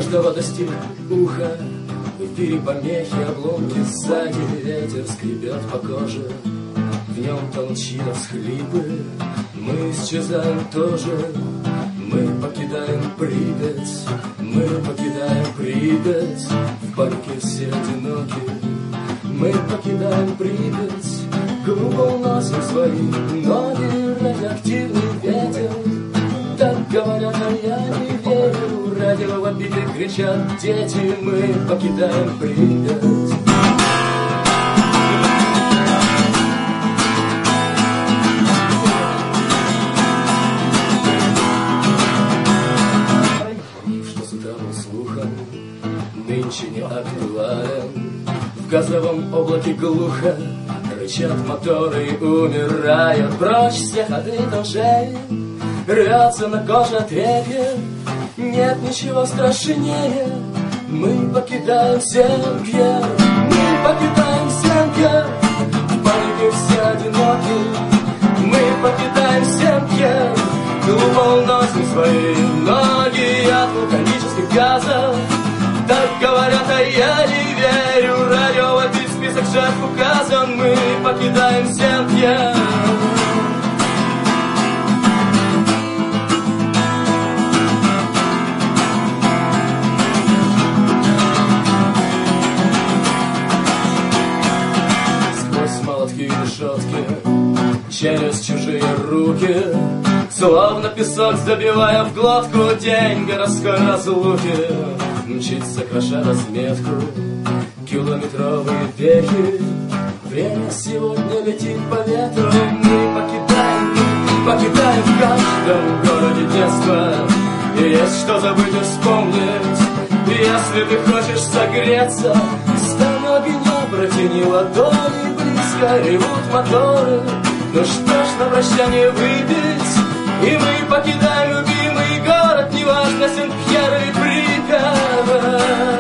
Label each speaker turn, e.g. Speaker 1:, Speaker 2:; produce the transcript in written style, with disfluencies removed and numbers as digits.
Speaker 1: каждого достиг уха. В эфире помехи, обломки, сзади ветер скребет по коже. В нем тонут чьи-то всхлипы. Мы исчезаем тоже. Мы покидаем Припять. Мы покидаем Припять. В панике все одиноки. Мы покидаем Припять. Грубо уносим свои ноги. Радиоактивный ветер. Так говорят, а я не верю. Радио вопили, кричат дети. Мы покидаем Припять. Что с утра был слухом, нынче не актуален. В газовом облаке глухо рычат моторы и умирают. Прочь все ходы должей. Рвется на коже трепет. Нет ничего страшнее. Мы покидаем Сенкер. Мы покидаем Сенкер. В панике все одиноки. Мы покидаем Сенкер. Глупо уносим свои ноги от вулканических газов. Так говорят, а я не верю. Радио вопит, список жертв указан. Мы покидаем Сенкер. Через чужие руки, словно песок забивая в глотку день городской разлуки. Мчится, кроша разметку, километровые веки. Время сегодня летит по ветру. Мы покидаем в каждом городе детство. И есть что забыть и вспомнить. Если ты хочешь согреться, стань у огня, протяни ладони близко. Ревут моторы. Ну что ж, на прощание выпить. И мы покидаем любимый город. Неважно, Сен-Пьер или Припять.